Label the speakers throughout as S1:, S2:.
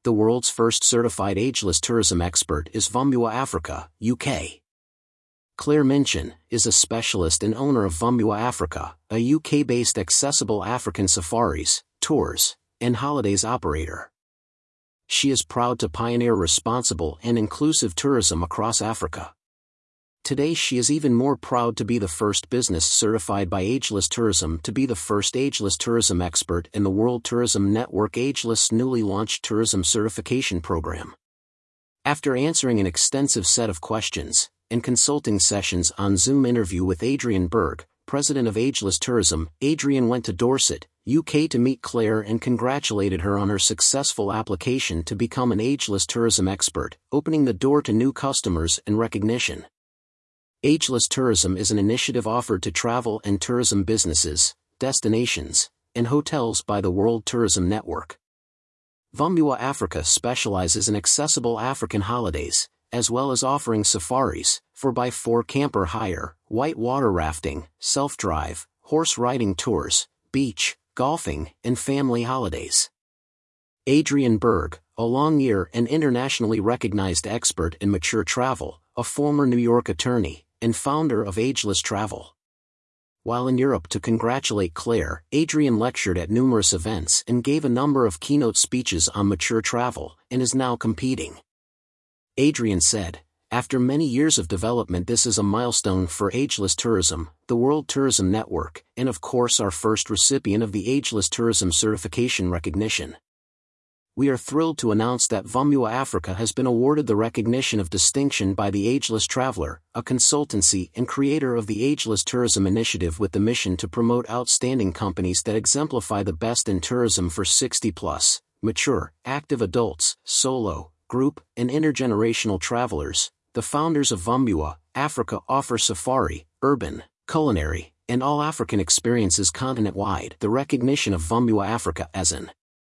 S1: The world's first certified ageless tourism expert is Vumbua Africa, UK. Claire Minchin is a specialist and owner of Vumbua Africa, a UK-based accessible African safaris, tours, and holidays operator. She is proud to pioneer responsible and inclusive tourism across Africa. Today she is even more proud to be the first business certified by Ageless Tourism to be the first ageless tourism expert in the World Tourism Network Ageless newly launched tourism certification program. After answering an extensive set of questions and consulting sessions on Zoom interview with Adrian Berg, president of Ageless Tourism, Adrian went to Dorset, UK to meet Claire and congratulated her on her successful application to become an ageless tourism expert, opening the door to new customers and recognition. Ageless Tourism is an initiative offered to travel and tourism businesses, destinations, and hotels by the World Tourism Network. Vumbua Africa specializes in accessible African holidays, as well as offering safaris, 4x4 camper hire, whitewater rafting, self-drive, horse riding tours, beach, golfing, and family holidays. Adrian Berg, a long-year and internationally recognized expert in mature travel, a former New York attorney, and founder of Ageless Travel. While in Europe to congratulate Claire, Adrian lectured at numerous events and gave a number of keynote speeches on mature travel, and is now competing. Adrian said, "After many years of development, this is a milestone for Ageless Tourism, the World Tourism Network, and of course our first recipient of the Ageless Tourism certification recognition. We are thrilled to announce that Vumbua Africa has been awarded the recognition of distinction by the Ageless Traveler, a consultancy and creator of the Ageless Tourism Initiative with the mission to promote outstanding companies that exemplify the best in tourism for 60+, mature, active adults, solo, group, and intergenerational travelers. The founders of Vumbua Africa offer safari, urban, culinary, and all African experiences continent-wide. The recognition of Vumbua Africa as an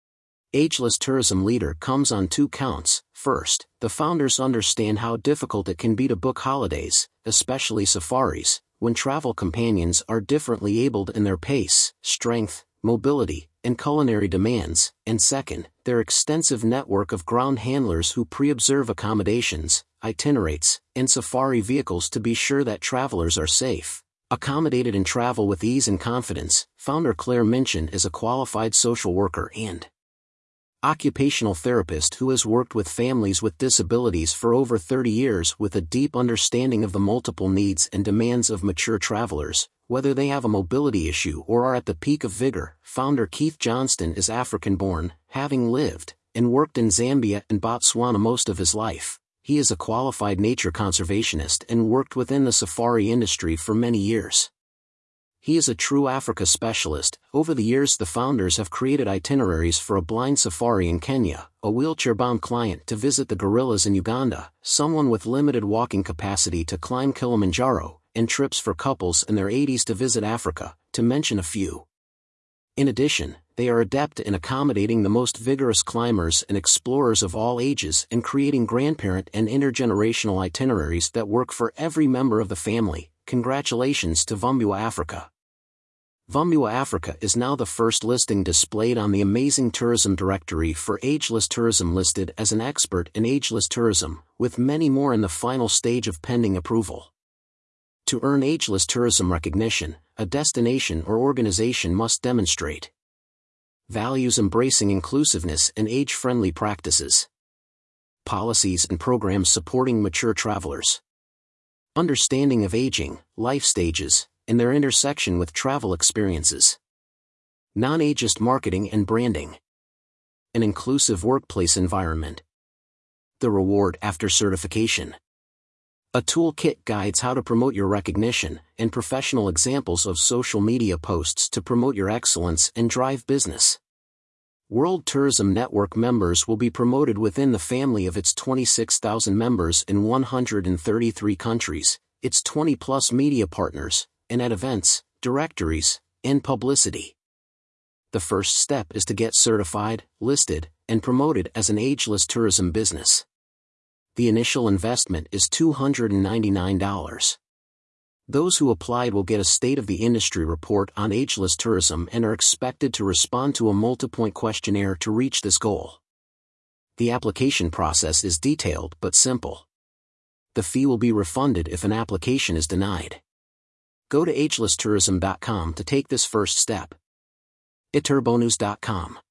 S1: ageless tourism leader comes on 2 counts. First, the founders understand how difficult it can be to book holidays, especially safaris, when travel companions are differently abled in their pace, strength, mobility, and culinary demands, and second, their extensive network of ground handlers who pre-observe accommodations, itinerates, and safari vehicles to be sure that travelers are safe, accommodated and travel with ease and confidence. Founder Claire Minchin is a qualified social worker and occupational therapist who has worked with families with disabilities for over 30 years with a deep understanding of the multiple needs and demands of mature travelers, whether they have a mobility issue or are at the peak of vigor. Founder Keith Johnston is African-born, having lived and worked in Zambia and Botswana most of his life. He is a qualified nature conservationist and worked within the safari industry for many years. He is a true Africa specialist. Over the years, the founders have created itineraries for a blind safari in Kenya, a wheelchair-bound client to visit the gorillas in Uganda, someone with limited walking capacity to climb Kilimanjaro, and trips for couples in their 80s to visit Africa, to mention a few. In addition, they are adept in accommodating the most vigorous climbers and explorers of all ages and creating grandparent and intergenerational itineraries that work for every member of the family. Congratulations to Vumbua Africa. Vumbua Africa is now the first listing displayed on the Amazing Tourism Directory for Ageless Tourism, listed as an expert in ageless tourism, with many more in the final stage of pending approval. To earn ageless tourism recognition, a destination or organization must demonstrate values embracing inclusiveness and age-friendly practices, policies and programs supporting mature travelers, understanding of aging, life stages, and their intersection with travel experiences, non-ageist marketing and branding, an inclusive workplace environment, the reward after certification. A toolkit guides how to promote your recognition, and professional examples of social media posts to promote your excellence and drive business. World Tourism Network members will be promoted within the family of its 26,000 members in 133 countries, its 20-plus media partners, and at events, directories, and publicity. The first step is to get certified, listed, and promoted as an ageless tourism business. The initial investment is $299. Those who applied will get a State of the Industry report on ageless tourism and are expected to respond to a multi-point questionnaire to reach this goal. The application process is detailed but simple. The fee will be refunded if an application is denied. Go to agelesstourism.com to take this first step. iturbonus.com